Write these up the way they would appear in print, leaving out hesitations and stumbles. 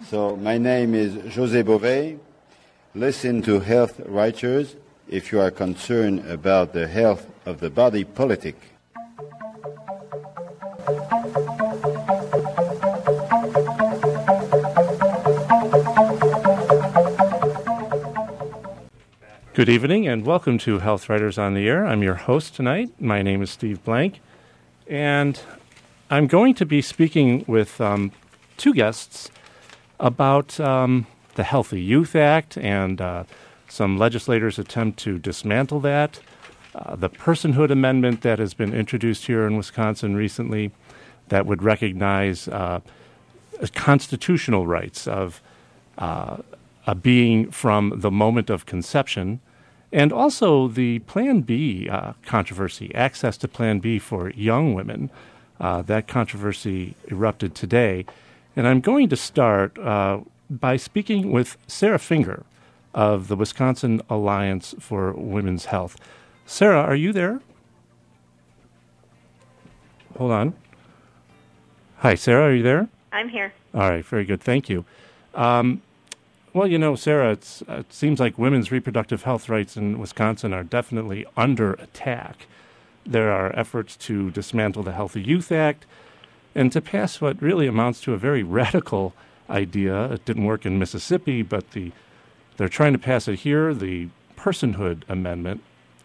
So my name is José Bové. Listen to Health Writers if you are concerned about the health of the body politic. Good evening and welcome to Health Writers on the Air. I'm your host tonight. My name is Steve Blank, and I'm going to be speaking with two guests about the Healthy Youth Act and some legislators' attempt to dismantle that, the personhood amendment that has been introduced here in Wisconsin recently that would recognize constitutional rights of a being from the moment of conception, and also the Plan B controversy, access to Plan B for young women. That controversy erupted today. And I'm going to start by speaking with Sarah Finger of the Wisconsin Alliance for Women's Health. Sarah, are you there? Hold on. Hi, Sarah, are you there? I'm here. All right, very good. Thank you. Well, you know, Sarah, it seems like women's reproductive health rights in Wisconsin are definitely under attack. There are efforts to dismantle the Healthy Youth Act and to pass what really amounts to a very radical idea. It didn't work in Mississippi, but they're trying to pass it here, the Personhood Amendment.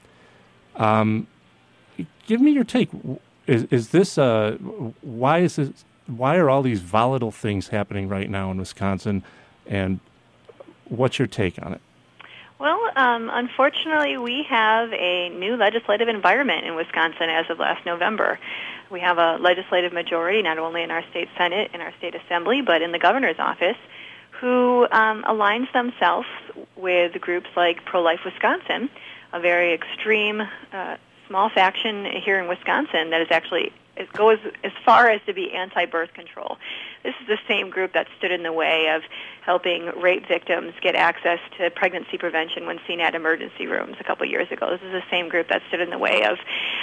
Give me your take. Is this why are all these volatile things happening right now in Wisconsin, and what's your take on it? Well, unfortunately, we have a new legislative environment in Wisconsin as of last November. We have a legislative majority, not only in our state Senate and our state assembly, but in the governor's office, who aligns themselves with groups like Pro-Life Wisconsin, a very extreme small faction here in Wisconsin that is actually, it goes as far as to be anti-birth control. This is the same group that stood in the way of helping rape victims get access to pregnancy prevention when seen at emergency rooms a couple years ago. This is the same group that stood in the way of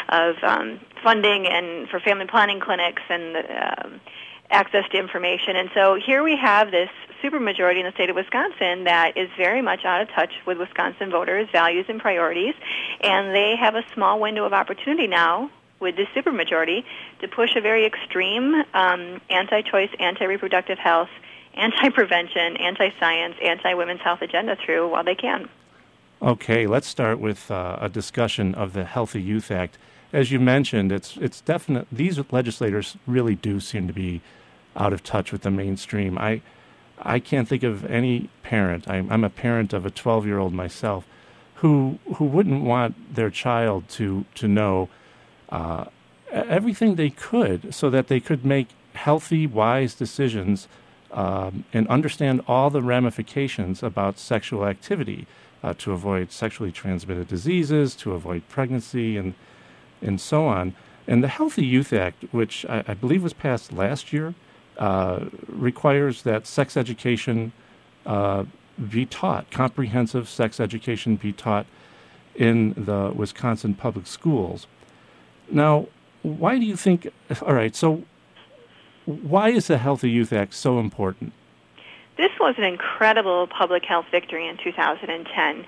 funding and for family planning clinics and access to information. And so here we have this supermajority in the state of Wisconsin that is very much out of touch with Wisconsin voters' values and priorities, and they have a small window of opportunity now with this supermajority to push a very extreme anti-choice, anti-reproductive health, anti-prevention, anti-science, anti-women's health agenda through while they can. Okay, let's start with a discussion of the Healthy Youth Act. As you mentioned, it's definite. These legislators really do seem to be out of touch with the mainstream. I can't think of any parent. I'm a parent of a 12-year-old myself, who wouldn't want their child to know everything they could so that they could make healthy, wise decisions and understand all the ramifications about sexual activity to avoid sexually transmitted diseases, to avoid pregnancy, and so on. And the Healthy Youth Act, which I believe was passed last year, requires that sex education be taught, comprehensive sex education be taught in the Wisconsin public schools. Now, why do you think, all right, so why is the Healthy Youth Act so important? This was an incredible public health victory in 2010.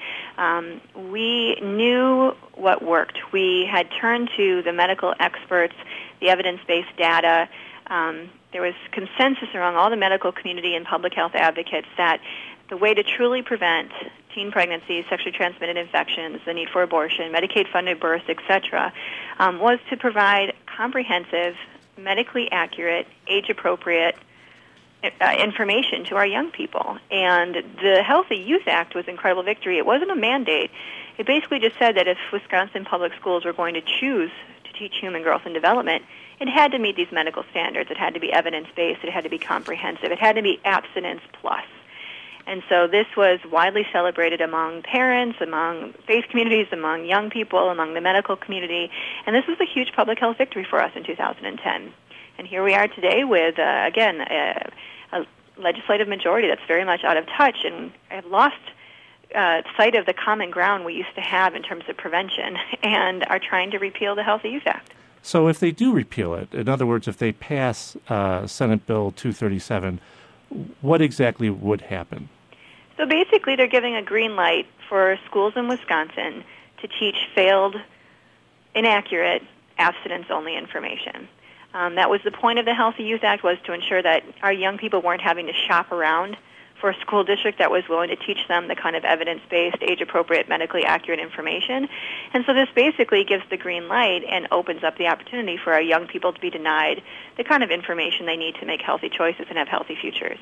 We knew what worked. We had turned to the medical experts, the evidence-based data. There was consensus among all the medical community and public health advocates that the way to truly prevent teen pregnancies, sexually transmitted infections, the need for abortion, Medicaid-funded births, etc., was to provide comprehensive, medically accurate, age-appropriate information to our young people. And the Healthy Youth Act was an incredible victory. It wasn't a mandate. It basically just said that if Wisconsin public schools were going to choose to teach human growth and development, it had to meet these medical standards. It had to be evidence-based. It had to be comprehensive. It had to be abstinence plus. And so this was widely celebrated among parents, among faith communities, among young people, among the medical community. And this was a huge public health victory for us in 2010. And here we are today with, again, a legislative majority that's very much out of touch and have lost sight of the common ground we used to have in terms of prevention and are trying to repeal the Healthy Youth Act. So if they do repeal it, in other words, if they pass Senate Bill 237, what exactly would happen? So basically, they're giving a green light for schools in Wisconsin to teach failed, inaccurate, abstinence-only information. That was the point of the Healthy Youth Act, was to ensure that our young people weren't having to shop around for a school district that was willing to teach them the kind of evidence-based, age-appropriate, medically accurate information. And so this basically gives the green light and opens up the opportunity for our young people to be denied the kind of information they need to make healthy choices and have healthy futures.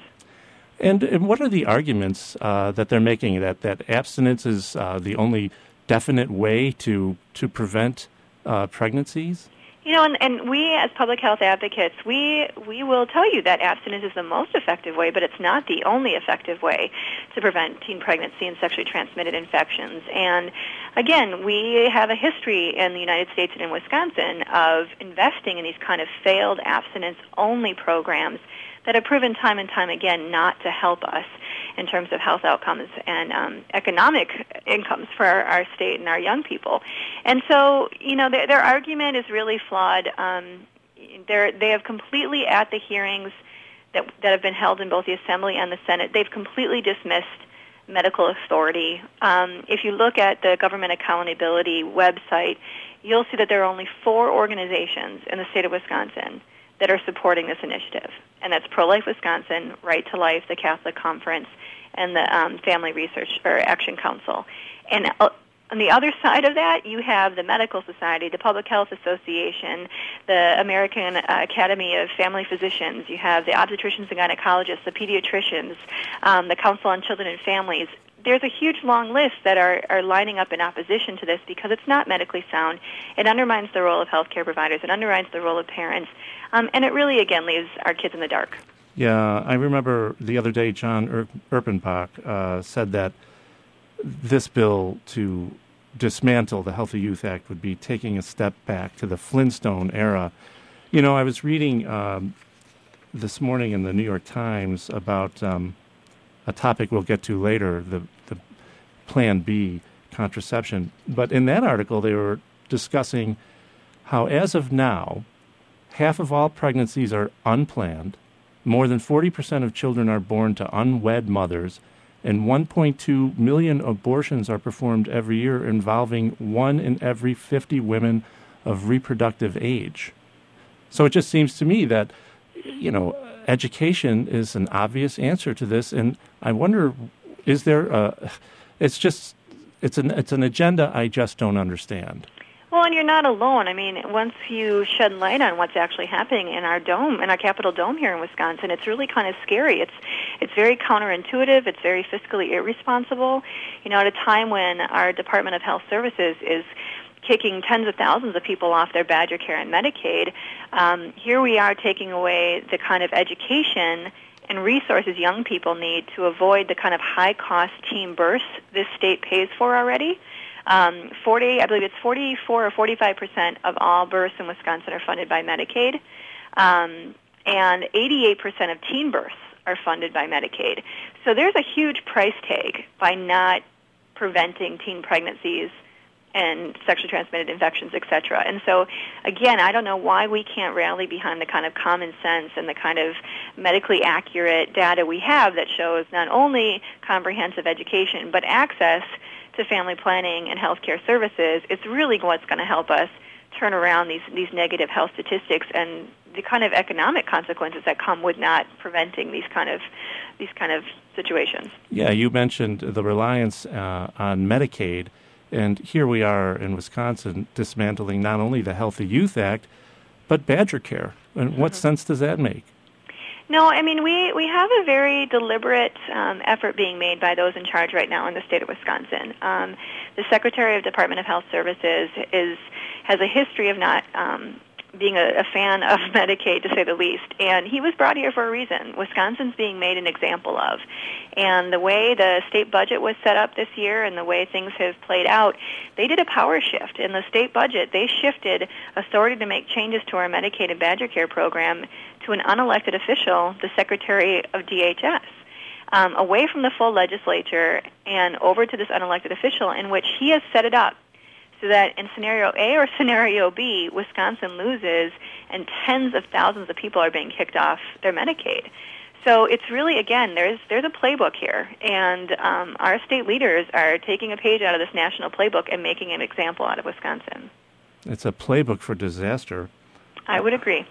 And what are the arguments that they're making, that abstinence is the only definite way to prevent pregnancies? You know, and we as public health advocates, we will tell you that abstinence is the most effective way, but it's not the only effective way to prevent teen pregnancy and sexually transmitted infections. And again, we have a history in the United States and in Wisconsin of investing in these kind of failed abstinence-only programs that have proven time and time again not to help us in terms of health outcomes and economic incomes for our state and our young people. And so, you know, their argument is really flawed. They have completely, at the hearings that have been held in both the Assembly and the Senate, they've completely dismissed medical authority. If you look at the Government Accountability website, you'll see that there are only 4 organizations in the state of Wisconsin that are supporting this initiative, and that's Pro-Life Wisconsin, Right to Life, the Catholic Conference, and the Family Research or Action Council. And on the other side of that, you have the Medical Society, the Public Health Association, the American Academy of Family Physicians. You have the obstetricians and gynecologists, the pediatricians, the Council on Children and Families. There's a huge long list that are lining up in opposition to this because it's not medically sound. It undermines the role of healthcare providers. It undermines the role of parents. And it really, again, leaves our kids in the dark. Yeah, I remember the other day John Erpenbach said that this bill to dismantle the Healthy Youth Act would be taking a step back to the Flintstone era. You know, I was reading this morning in the New York Times about a topic we'll get to later, the Plan B, contraception. But in that article, they were discussing how, as of now, half of all pregnancies are unplanned, more than 40% of children are born to unwed mothers, and 1.2 million abortions are performed every year, involving 1 in every 50 women of reproductive age. So it just seems to me that, you know, education is an obvious answer to this, and I wonder, is there it's an agenda I just don't understand. Well, and you're not alone. I mean, once you shed light on what's actually happening in our dome, in our Capitol Dome here in Wisconsin, it's really kind of scary. It's very counterintuitive. It's very fiscally irresponsible. You know, at a time when our Department of Health Services is kicking tens of thousands of people off their Badger Care and Medicaid, here we are taking away the kind of education and resources young people need to avoid the kind of high-cost teen births this state pays for already. I believe it's 44 or 45% of all births in Wisconsin are funded by Medicaid, and 88% of teen births are funded by Medicaid. So there's a huge price tag by not preventing teen pregnancies and sexually transmitted infections, et cetera. And so, again, I don't know why we can't rally behind the kind of common sense and the kind of medically accurate data we have that shows not only comprehensive education, but access to family planning and healthcare services. It's really what's going to help us turn around these negative health statistics and the kind of economic consequences that come with not preventing these kind of situations. Yeah, you mentioned the reliance on Medicaid, and here we are in Wisconsin dismantling not only the Healthy Youth Act, but Badger Care. And what sense does that make? No, I mean, we have a very deliberate effort being made by those in charge right now in the state of Wisconsin. The Secretary of Department of Health Services has a history of not being a fan of Medicaid, to say the least, and he was brought here for a reason. Wisconsin's being made an example of. And the way the state budget was set up this year and the way things have played out, they did a power shift. In the state budget, they shifted authority to make changes to our Medicaid and Badger Care program to an unelected official, the Secretary of DHS, away from the full legislature and over to this unelected official, in which he has set it up so that in scenario A or scenario B, Wisconsin loses and tens of thousands of people are being kicked off their Medicaid. So it's really, again, there's a playbook here, and our state leaders are taking a page out of this national playbook and making an example out of Wisconsin. It's a playbook for disaster. I would agree.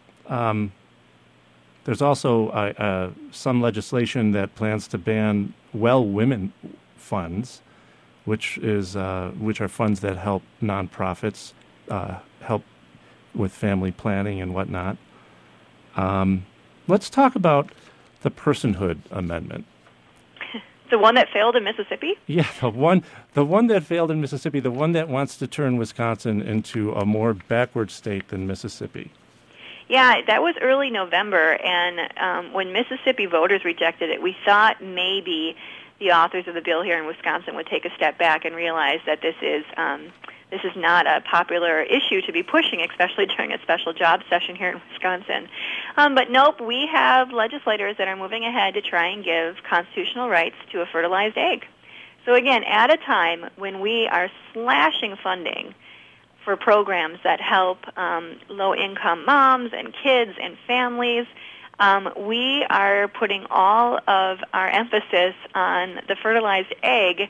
There's also some legislation that plans to ban Well Women funds, which are funds that help nonprofits help with family planning and whatnot. Let's talk about the Personhood Amendment. The one that failed in Mississippi? Yeah, the one that failed in Mississippi, the one that wants to turn Wisconsin into a more backward state than Mississippi. Yeah, that was early November, and when Mississippi voters rejected it, we thought maybe the authors of the bill here in Wisconsin would take a step back and realize that this is not a popular issue to be pushing, especially during a special job session here in Wisconsin. But nope, we have legislators that are moving ahead to try and give constitutional rights to a fertilized egg. So again, at a time when we are slashing funding for programs that help low-income moms and kids and families, we are putting all of our emphasis on the fertilized egg,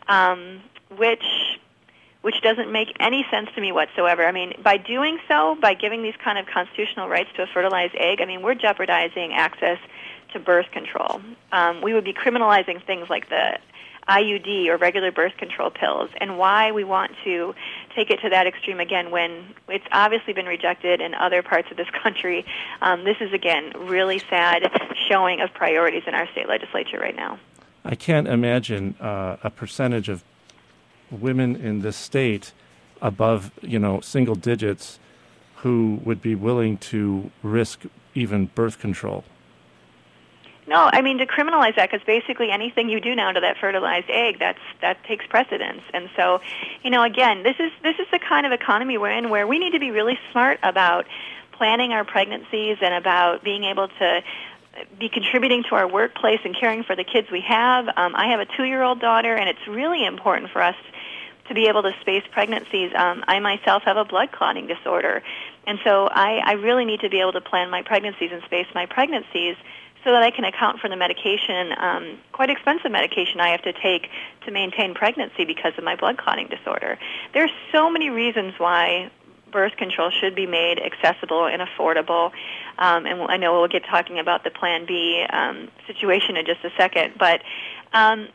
which doesn't make any sense to me whatsoever. I mean, by doing so, by giving these kind of constitutional rights to a fertilized egg, I mean, we're jeopardizing access to birth control. We would be criminalizing things like the IUD or regular birth control pills, and why we want to take it to that extreme again when it's obviously been rejected in other parts of this country. This is, again, really sad showing of priorities in our state legislature right now. I can't imagine a percentage of women in this state above, single digits who would be willing to risk even birth control. No, I mean, to criminalize that, because basically anything you do now to that fertilized egg, that takes precedence. And so, again, this is the kind of economy we're in where we need to be really smart about planning our pregnancies and about being able to be contributing to our workplace and caring for the kids we have. I have a 2-year-old daughter, and it's really important for us to be able to space pregnancies. I myself have a blood clotting disorder, and so I really need to be able to plan my pregnancies and space my pregnancies so that I can account for the medication, quite expensive medication I have to take to maintain pregnancy because of my blood clotting disorder. There are so many reasons why birth control should be made accessible and affordable. And I know we'll get talking about the Plan B situation in just a second. But, I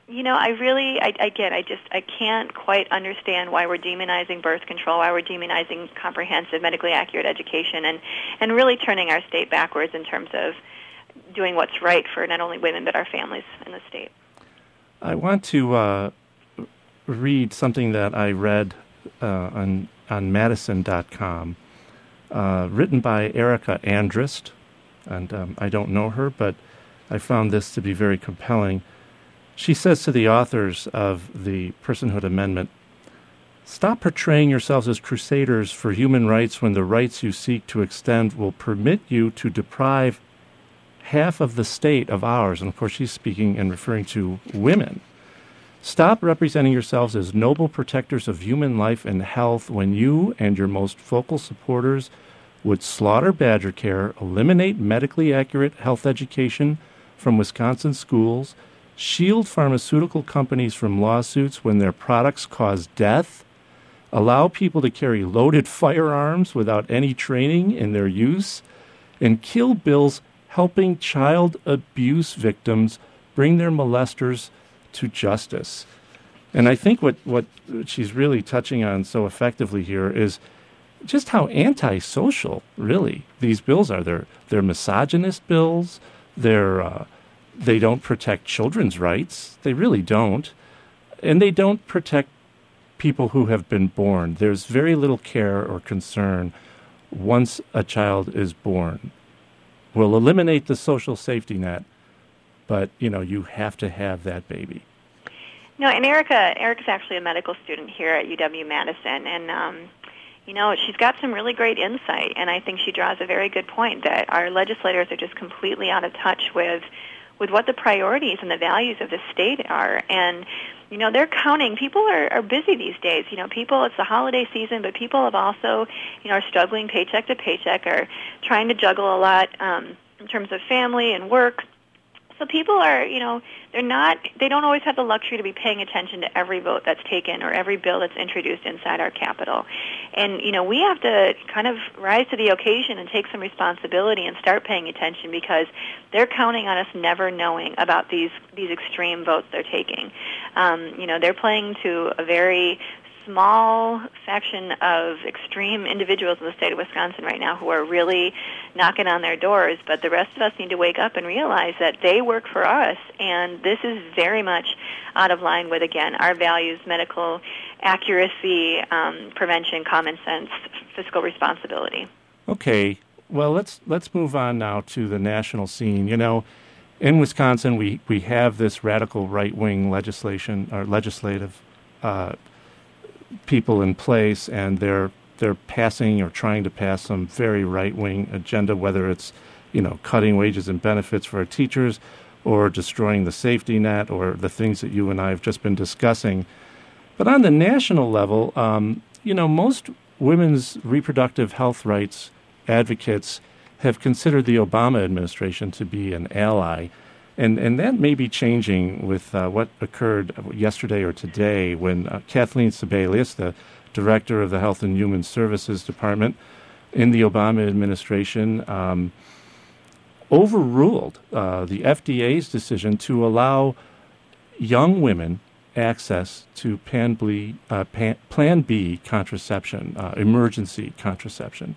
can't quite understand why we're demonizing birth control, why we're demonizing comprehensive, medically accurate education, and really turning our state backwards in terms of doing what's right for not only women but our families in the state. I want to read something that I read on Madison.com, written by Erica Andrist, and I don't know her, but I found this to be very compelling. She says to the authors of the Personhood Amendment, "Stop portraying yourselves as crusaders for human rights when the rights you seek to extend will permit you to deprive half of the state of ours." And of course she's speaking and referring to women. "Stop representing yourselves as noble protectors of human life and health when you and your most vocal supporters would slaughter Badger Care, eliminate medically accurate health education from Wisconsin schools, shield pharmaceutical companies from lawsuits when their products cause death, allow people to carry loaded firearms without any training in their use, and kill bills helping child abuse victims bring their molesters to justice." And I think what she's really touching on so effectively here is just how antisocial, really, these bills are. They're misogynist bills. They don't protect children's rights. They really don't. And they don't protect people who have been born. There's very little care or concern once a child is born. We'll eliminate the social safety net, but, you have to have that baby. No, and Erica's actually a medical student here at UW-Madison, and, she's got some really great insight, and I think she draws a very good point that our legislators are just completely out of touch with what the priorities and the values of the state are. And, they're counting. People are busy these days. People, it's the holiday season, but people have also, are struggling paycheck to paycheck, are trying to juggle a lot in terms of family and work So people are, they don't always have the luxury to be paying attention to every vote that's taken or every bill that's introduced inside our Capitol. And, we have to kind of rise to the occasion and take some responsibility and start paying attention, because they're counting on us never knowing about these extreme votes they're taking. They're playing to a very small faction of extreme individuals in the state of Wisconsin right now who are really knocking on their doors, but the rest of us need to wake up and realize that they work for us, and this is very much out of line with, again, our values: medical accuracy, prevention, common sense, fiscal responsibility. Okay, well, let's move on now to the national scene. In Wisconsin, we have this radical right-wing legislation or legislative people in place, and they're passing or trying to pass some very right-wing agenda, whether it's cutting wages and benefits for our teachers, or destroying the safety net, or the things that you and I have just been discussing. But on the national level, most women's reproductive health rights advocates have considered the Obama administration to be an ally. And that may be changing with what occurred yesterday or today when Kathleen Sebelius, the director of the Health and Human Services Department in the Obama administration, overruled the FDA's decision to allow young women access to Plan B contraception, emergency contraception.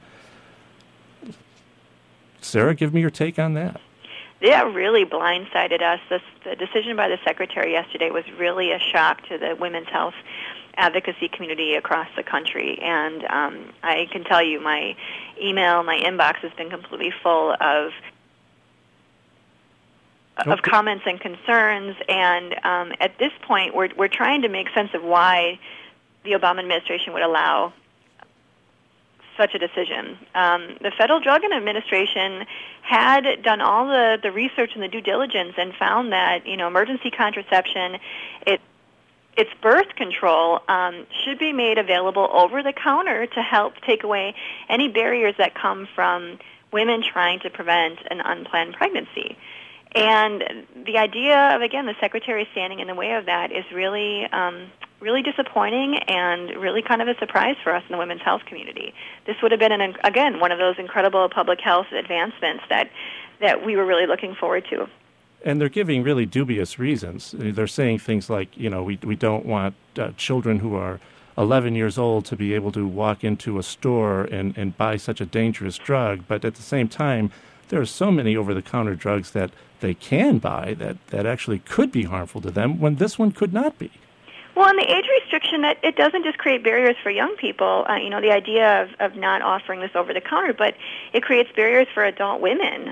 Sarah, give me your take on that. That really blindsided us. The decision by the Secretary yesterday was really a shock to the women's health advocacy community across the country. And I can tell you my inbox has been completely full of comments and concerns. And at this point, we're trying to make sense of why the Obama administration would allow such a decision. The Federal Drug Administration had done all the research and the due diligence and found that emergency contraception, its birth control, should be made available over the counter to help take away any barriers that come from women trying to prevent an unplanned pregnancy. And the idea of, again, the Secretary standing in the way of that is really really disappointing and really kind of a surprise for us in the women's health community. This would have been, again, one of those incredible public health advancements that we were really looking forward to. And they're giving really dubious reasons. They're saying things like, we don't want children who are 11 years old to be able to walk into a store and buy such a dangerous drug. But at the same time, there are so many over-the-counter drugs that they can buy that actually could be harmful to them when this one could not be. Well, and the age restriction, that it doesn't just create barriers for young people, the idea of not offering this over-the-counter, but it creates barriers for adult women.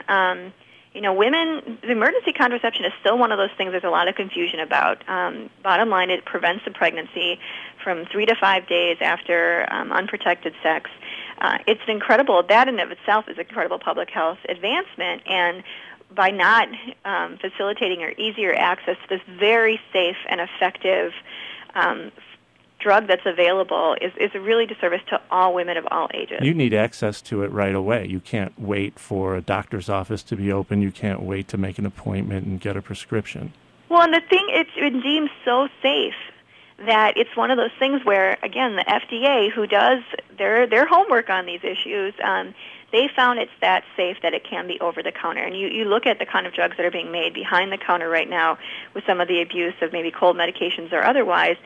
Women, the emergency contraception is still one of those things there's a lot of confusion about. Bottom line, it prevents the pregnancy from 3 to 5 days after unprotected sex. It's incredible. That in of itself is an incredible public health advancement, and by not facilitating or easier access to this very safe and effective drug that's available is a really disservice to all women of all ages. You need access to it right away. You can't wait for a doctor's office to be open. You can't wait to make an appointment and get a prescription. Well, and the thing, it's been deemed so safe that it's one of those things where, again, the FDA, who does their homework on these issues, they found it's that safe that it can be over-the-counter. And you look at the kind of drugs that are being made behind the counter right now with some of the abuse of maybe cold medications or otherwise.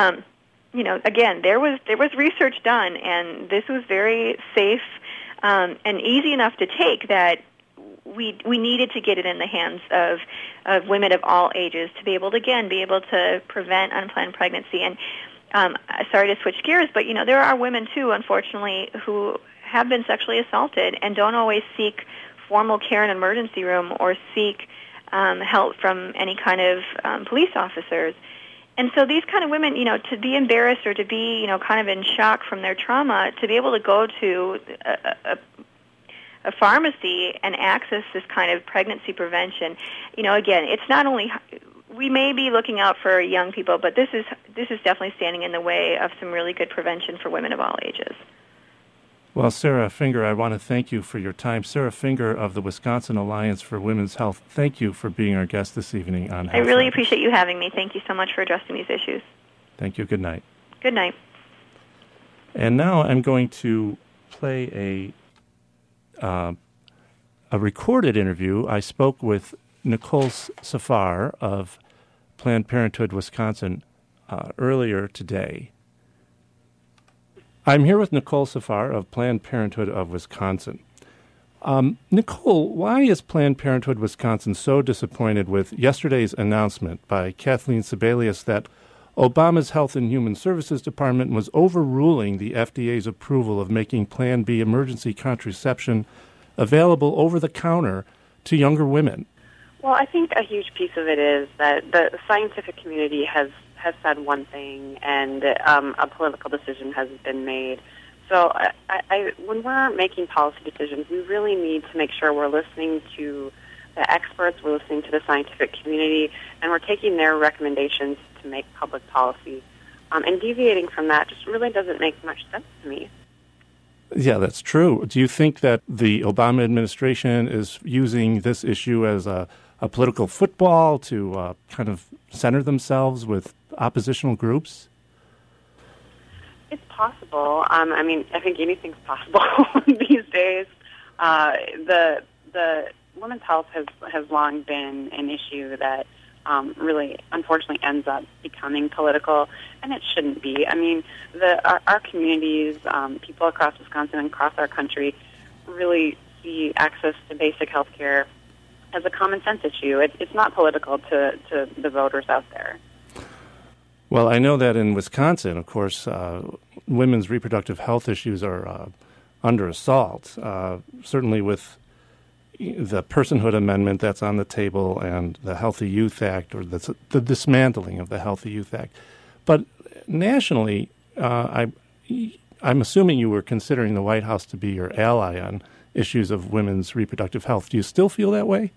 Again, there was research done, and this was very safe and easy enough to take that we needed to get it in the hands of women of all ages to be able to prevent unplanned pregnancy. And sorry to switch gears, but there are women too, unfortunately, who have been sexually assaulted and don't always seek formal care in an emergency room or seek help from any kind of police officers. And so these kind of women, to be embarrassed or to be, kind of in shock from their trauma, to be able to go to a pharmacy and access this kind of pregnancy prevention, again, it's not only, we may be looking out for young people, but this is definitely standing in the way of some really good prevention for women of all ages. Well, Sarah Finger, I want to thank you for your time. Sarah Finger of the Wisconsin Alliance for Women's Health, thank you for being our guest this evening on I Health really Matters. appreciate you having me. Thank you so much for addressing these issues. Thank you. Good night. Good night. And now I'm going to play a recorded interview. I spoke with Nicole Safar of Planned Parenthood Wisconsin earlier today. I'm here with Nicole Safar of Planned Parenthood of Wisconsin. Nicole, why is Planned Parenthood Wisconsin so disappointed with yesterday's announcement by Kathleen Sebelius that Obama's Health and Human Services Department was overruling the FDA's approval of making Plan B emergency contraception available over the counter to younger women? Well, I think a huge piece of it is that the scientific community has said one thing, and a political decision has been made. So when we're making policy decisions, we really need to make sure we're listening to the experts, we're listening to the scientific community, and we're taking their recommendations to make public policy. And deviating from that just really doesn't make much sense to me. Yeah, that's true. Do you think that the Obama administration is using this issue as a political football to kind of center themselves with oppositional groups? It's possible. I mean, I think anything's possible these days. The women's health has long been an issue that really, unfortunately, ends up becoming political, and it shouldn't be. I mean, our communities, people across Wisconsin and across our country, really see access to basic health care as a common sense issue. It's not political to the voters out there. Well, I know that in Wisconsin, of course, women's reproductive health issues are under assault, certainly with the Personhood Amendment that's on the table and the Healthy Youth Act, or the dismantling of the Healthy Youth Act. But nationally, I'm assuming you were considering the White House to be your ally on issues of women's reproductive health. Do you still feel that way?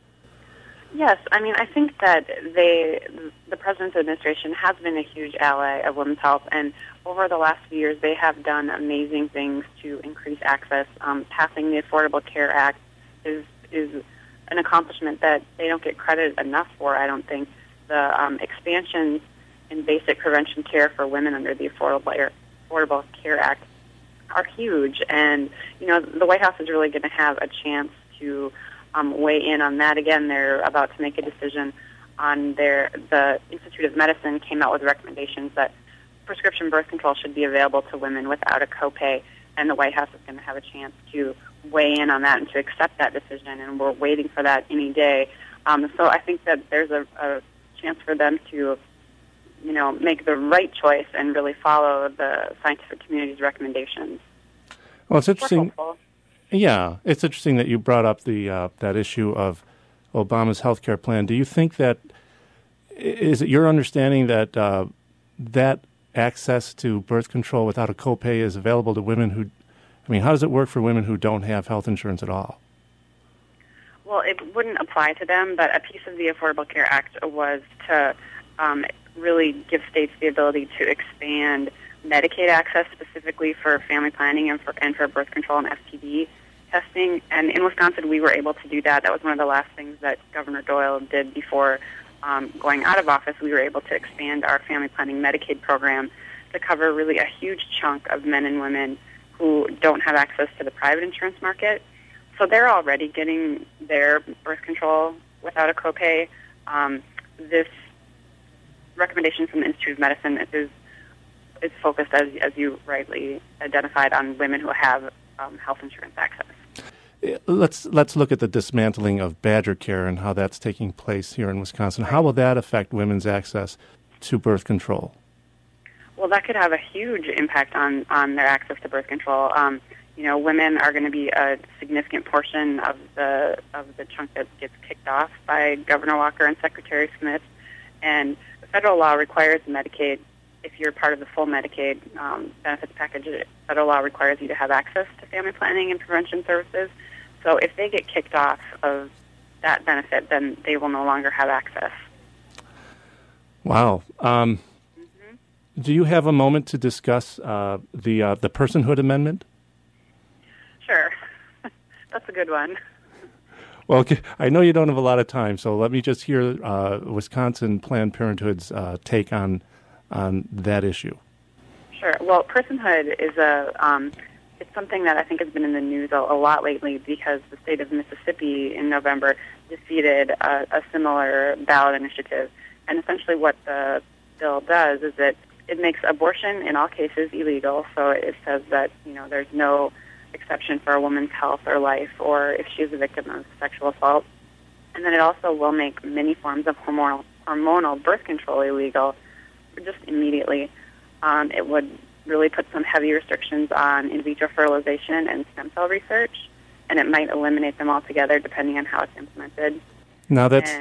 Yes, I mean, I think that the President's administration has been a huge ally of women's health, and over the last few years, they have done amazing things to increase access. Passing the Affordable Care Act is an accomplishment that they don't get credit enough for, I don't think. The expansions in basic prevention care for women under the Affordable Care Act are huge, and the White House is really going to have a chance to weigh in on that. Again, they're about to make a decision on the Institute of Medicine came out with recommendations that prescription birth control should be available to women without a copay, and the White House is going to have a chance to weigh in on that and to accept that decision, and we're waiting for that any day. So I think that there's a chance for them to, make the right choice and really follow the scientific community's recommendations. Well, it's interesting. We're hopeful. Yeah, it's interesting that you brought up that issue of Obama's health care plan. Do you think is it your understanding that that access to birth control without a copay is available to women who, how does it work for women who don't have health insurance at all? Well, it wouldn't apply to them, but a piece of the Affordable Care Act was to really give states the ability to expand Medicaid access specifically for family planning and for birth control and STD testing. And in Wisconsin, we were able to do that. That was one of the last things that Governor Doyle did before going out of office. We were able to expand our family planning Medicaid program to cover really a huge chunk of men and women who don't have access to the private insurance market. So they're already getting their birth control without a copay. This recommendation from the Institute of Medicine is focused, as you rightly identified, on women who have health insurance access. Let's look at the dismantling of Badger Care and how that's taking place here in Wisconsin. How will that affect women's access to birth control? Well, that could have a huge impact on their access to birth control. Women are going to be a significant portion of the chunk that gets kicked off by Governor Walker and Secretary Smith, and the federal law requires Medicaid. If you're part of the full Medicaid benefits package, federal law requires you to have access to family planning and prevention services. So if they get kicked off of that benefit, then they will no longer have access. Wow. Do you have a moment to discuss the Personhood Amendment? Sure. That's a good one. Well, I know you don't have a lot of time, so let me just hear Wisconsin Planned Parenthood's take on that issue. Sure. Well, personhood is it's something that I think has been in the news a lot lately because the state of Mississippi in November defeated a similar ballot initiative. And essentially what the bill does is it makes abortion in all cases illegal. So it says that, there's no exception for a woman's health or life or if she's a victim of sexual assault. And then it also will make many forms of hormonal birth control illegal just immediately. It would really put some heavy restrictions on in vitro fertilization and stem cell research, and it might eliminate them altogether depending on how it's implemented. Now that's...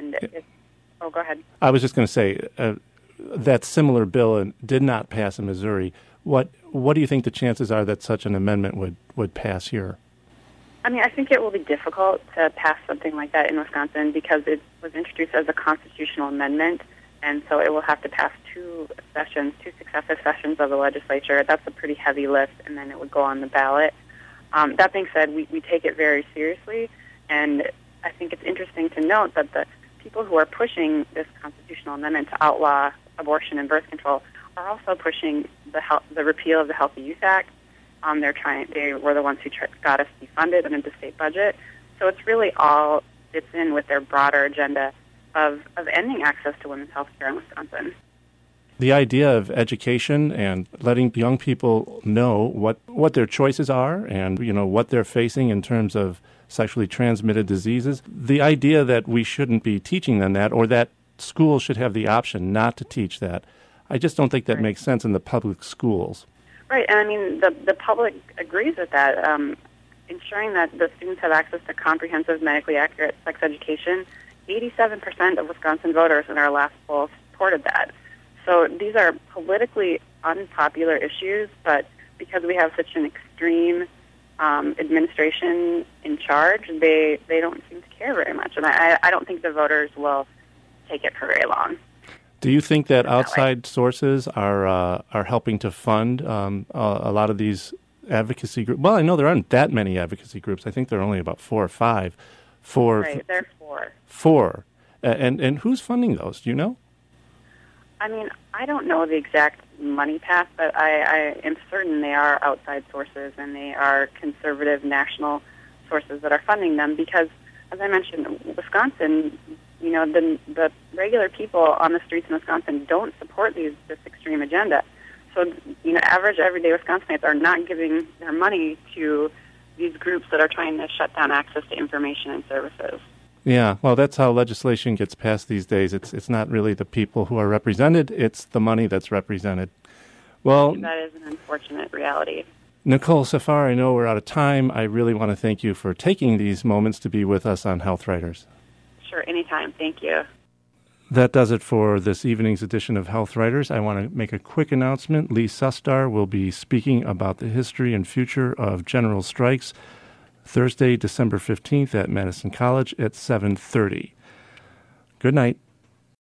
go ahead. I was just going to say, that similar bill did not pass in Missouri. What do you think the chances are that such an amendment would pass here? I mean, I think it will be difficult to pass something like that in Wisconsin because it was introduced as a constitutional amendment, and so it will have to pass two successive sessions of the legislature. That's a pretty heavy lift, and then it would go on the ballot. That being said, we take it very seriously, and I think it's interesting to note that the people who are pushing this constitutional amendment to outlaw abortion and birth control are also pushing the repeal of the Healthy Youth Act. They were the ones who got us defunded under the state budget. So it's really all fits in with their broader agenda of ending access to women's health care in Wisconsin. The idea of education and letting young people know what their choices are and what they're facing in terms of sexually transmitted diseases, the idea that we shouldn't be teaching them that or that schools should have the option not to teach that, I just don't think that makes sense in the public schools. Right, and I mean, the public agrees with that. Ensuring that the students have access to comprehensive, medically accurate sex education, 87% of Wisconsin voters in our last poll supported that. So these are politically unpopular issues, but because we have such an extreme administration in charge, they don't seem to care very much. And I don't think the voters will take it for very long. Do you think that outside sources are helping to fund a lot of these advocacy groups? Well, I know there aren't that many advocacy groups. I think there are only about 4 or 5. Right, there are 4. 4. And who's funding those? Do you know? I mean, I don't know the exact money path, but I am certain they are outside sources and they are conservative national sources that are funding them because, as I mentioned, Wisconsin, the regular people on the streets in Wisconsin don't support this extreme agenda. So, average, everyday Wisconsinites are not giving their money to these groups that are trying to shut down access to information and services. Yeah, well, that's how legislation gets passed these days. It's not really the people who are represented, it's the money that's represented. Well, that is an unfortunate reality. Nicole Safar, I know we're out of time. I really want to thank you for taking these moments to be with us on Health Writers. Sure, anytime. Thank you. That does it for this evening's edition of Health Writers. I want to make a quick announcement. Lee Sustar will be speaking about the history and future of general strikes Thursday, December 15th at Madison College at 7:30. Good night.